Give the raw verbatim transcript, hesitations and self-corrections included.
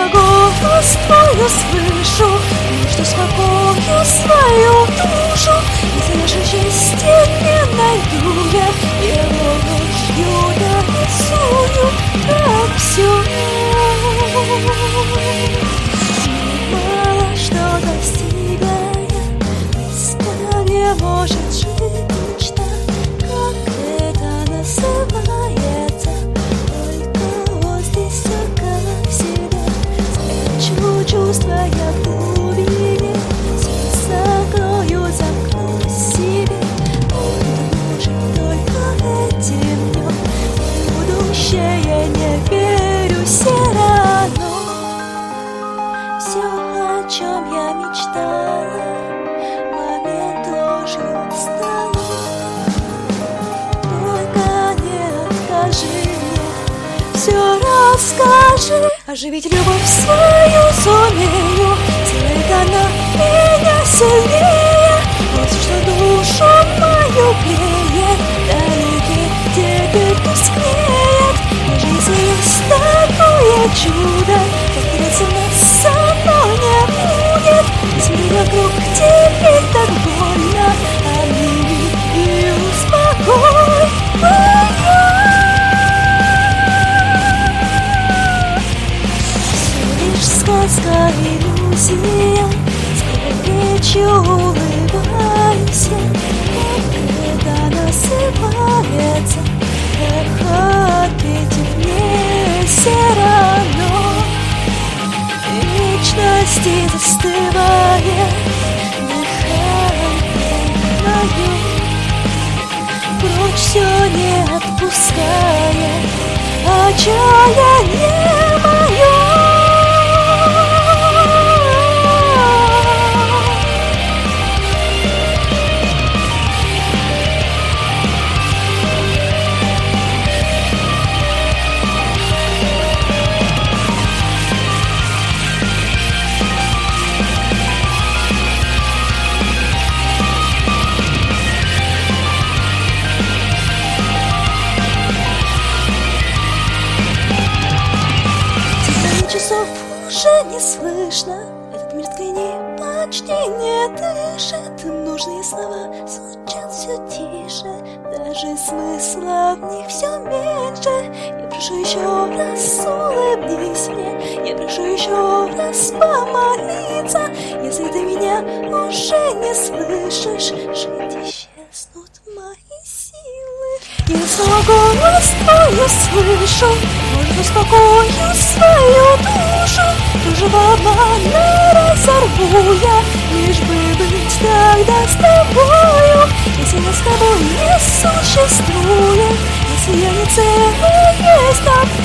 голос твой услышу, что спокою свою душу, если нашу счастье не найду я, его ложью дорисую, как всю. Мало что достигая, места не может жить мечта, как это называется. Только вот здесь все как всегда. Спрячу чувства я в глубине, сердце закрою, замкну себе. Буду жить только этим днем, в будущее не верю все равно. Все, о чем я мечтала, момент ложью стало. Только не откажи мне, все расскажи. Оживить любовь свою сумею, сделает она меня сильнее. Вот что душу мою греет, далеки где-то тускнеет. Даже если есть такое чудо, повторяться нас само не будет. Если вокруг теперь так больно, обними и успокой меня. Все лишь сказка, иллюзия, с горечью улыбаюсь я, как это насыпается, эхо ответив мне все равно. Вечности застывая, дыхание мое, прочь все не отпуская, отчаяние мое. Часов уже не слышно, этот мир ткани почти не дышит. Нужные слова звучат все тише, даже смысла в них все меньше. Я прошу еще раз, улыбнись мне, я прошу еще раз помолиться. Если ты меня уже не слышишь, жить исчезнут мои силы. Я снова голос твой услышу, может, успокою свою душу. Кружева обмана разорву я, лишь бы быть тогда с тобою. Если нас с тобой не существует, если я не целая с тобой,